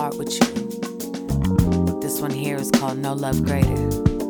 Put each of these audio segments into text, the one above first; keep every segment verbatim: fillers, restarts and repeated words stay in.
heart with you. This one here is called No Love Greater.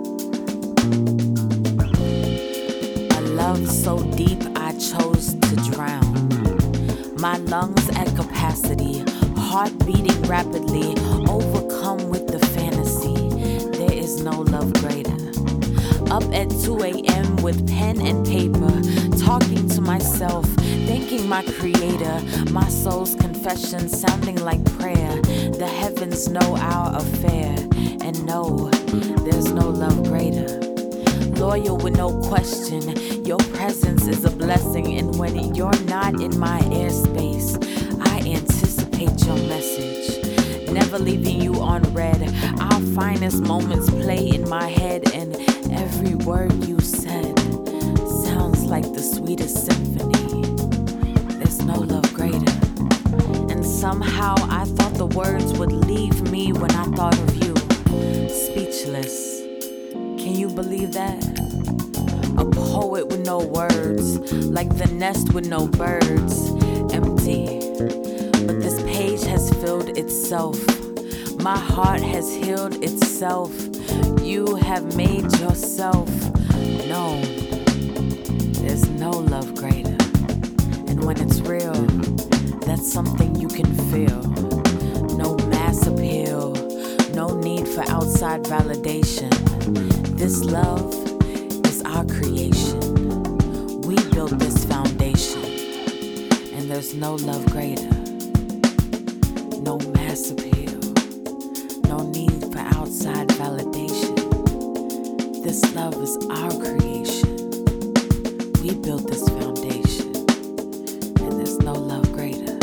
A love so deep I chose to drown. My lungs at capacity, heart beating rapidly, overcome with the fantasy. There is no love greater. Up at two a.m. with pen and paper, talking to myself, thanking my creator, my soul's confession sounding like prayer. The heavens know our affair, and no, there's no love greater. Loyal with no question, your presence is a blessing, and when you're not in my airspace, I anticipate your message. Never leaving you on red, our finest moments play in my head, and every word you said sounds like the sweetest symphony. There's no love greater. And somehow I thought the words would leave me when I thought of you. Speechless. Can you believe that? A poet with no words, like the nest with no birds. Empty. But this page has filled itself. My heart has healed itself. You have made yourself known. There's no love greater. And when it's real, that's something you can feel. No mass appeal, no need for outside validation. This love is our creation. We built this foundation, and there's no love greater. No mass appeal, no need for outside validation. This love is our creation. We built this foundation, and there's no love greater.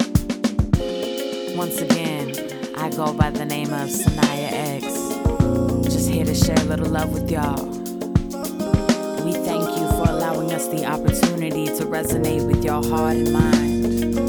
Once again, I go by the name of Sanaya X. Just here to share a little love with y'all. We thank you for allowing us the opportunity to resonate with your heart and mind.